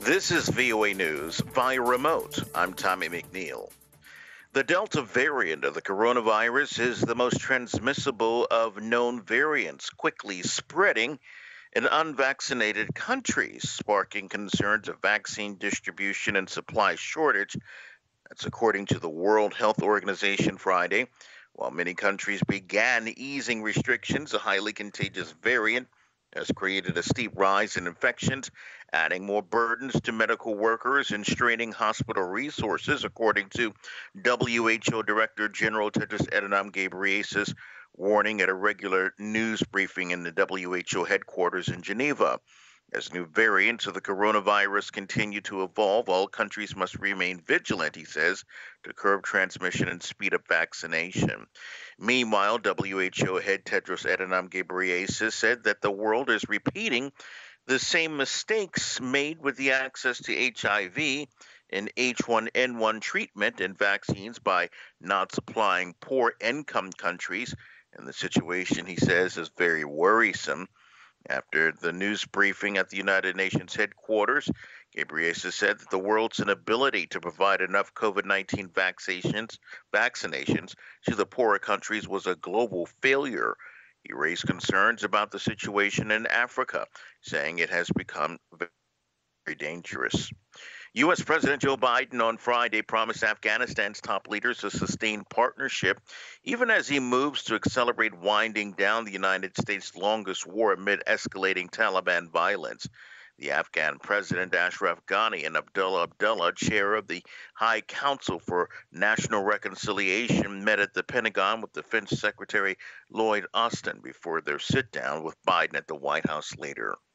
This is VOA News via remote. I'm Tommy McNeil. The Delta variant of the coronavirus is the most transmissible of known variants, quickly spreading in unvaccinated countries, sparking concerns of vaccine distribution and supply shortage. That's according to the World Health Organization Friday. While many countries began easing restrictions, a highly contagious variant has created a steep rise in infections, adding more burdens to medical workers and straining hospital resources, according to WHO Director General Tedros Adhanom Ghebreyesus, warning at a regular news briefing in the WHO headquarters in Geneva. As new variants of the coronavirus continue to evolve, all countries must remain vigilant, he says, to curb transmission and speed up vaccination. Meanwhile, WHO head Tedros Adhanom Ghebreyesus said that the world is repeating the same mistakes made with the access to HIV and H1N1 treatment and vaccines by not supplying poor income countries. And the situation, he says, is very worrisome. After the news briefing at the United Nations headquarters, Ghebreyesus said that the world's inability to provide enough COVID-19 vaccinations to the poorer countries was a global failure. He raised concerns about the situation in Africa, saying it has become very dangerous. U.S. President Joe Biden on Friday promised Afghanistan's top leaders a sustained partnership, even as he moves to accelerate winding down the United States' longest war amid escalating Taliban violence. The Afghan president, Ashraf Ghani, and Abdullah Abdullah, chair of the High Council for National Reconciliation, met at the Pentagon with Defense Secretary Lloyd Austin before their sit down with Biden at the White House later.